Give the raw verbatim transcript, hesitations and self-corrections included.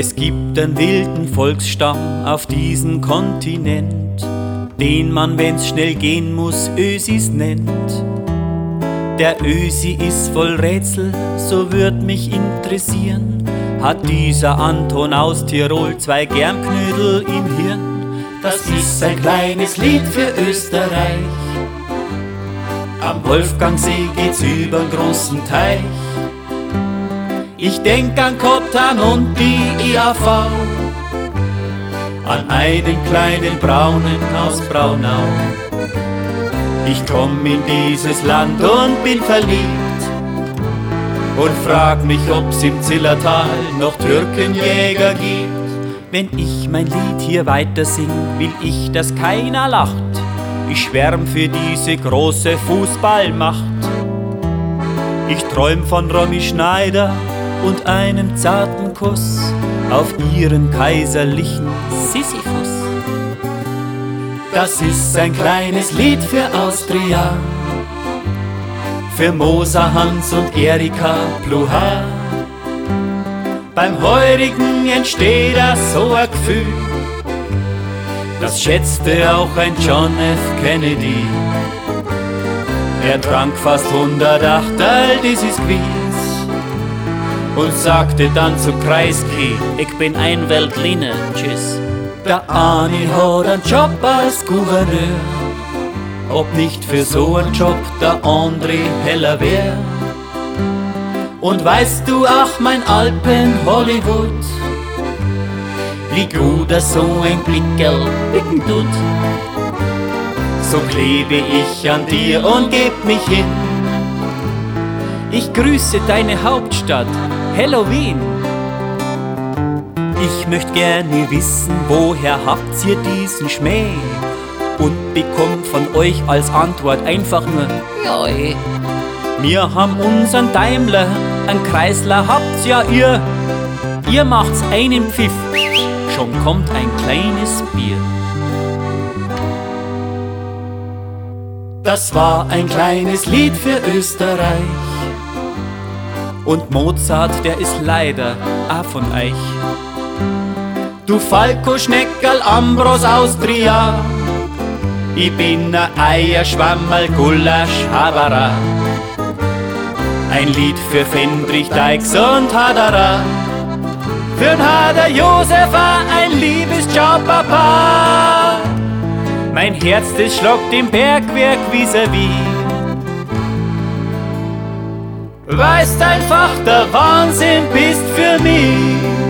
Es gibt einen wilden Volksstamm auf diesem Kontinent, den man, wenn's schnell gehen muss, Ösis nennt. Der Ösi ist voll Rätsel, so würd mich interessieren. Hat dieser Anton aus Tirol zwei Germknödel im Hirn? Das ist ein kleines Lied für Österreich. Am Wolfgangsee geht's übern großen Teich. Ich denk an Kottan und die I A V, an einen kleinen Braunen aus Braunau. Ich komm in dieses Land und bin verliebt und frag mich, ob's im Zillertal noch Türkenjäger gibt. Wenn ich mein Lied hier weiter sing, will ich, dass keiner lacht. Ich schwärm für diese große Fußballmacht. Ich träum von Romy Schneider und einem zarten Kuss auf ihren kaiserlichen Sisyphus. Das ist ein kleines Lied für Austria, für Moser, Hans und Erika Pluhar. Beim Heurigen entsteht da so ein Gefühl, das schätzte auch ein John F. Kennedy. Er trank fast hundert Achtel dieses Quiz und sagte dann zu Kreisky: Ich bin ein Weltliner, tschüss. Der Ani hat einen Job als Gouverneur, ob nicht für so einen Job der André heller wär. Und weißt du, ach mein Alpen-Hollywood, wie gut das so ein Blickerl blicken tut. So klebe ich an dir und geb mich hin. Ich grüße deine Hauptstadt, Halloween. Ich möcht gerne wissen, woher habt ihr diesen Schmäh? Und bekomm von euch als Antwort einfach nur ja, eh. Wir haben unseren Daimler, einen Kreisler habt's ja ihr. Ihr macht's einen Pfiff, schon kommt ein kleines Bier. Das war ein kleines Lied für Österreich. Und Mozart, der ist leider auch von euch. Du Falco Schneckerl Ambros Austria, ich bin a Eierschwammerl Gulasch Habara. Ein Lied für Fendrich, Deix und Hadara, für'n Hader Josefa ein liebes Ciao Papa. Mein Herz, das schlagt im Bergwerk vis-à-vis. Weißt einfach, der Wahnsinn bist für mich.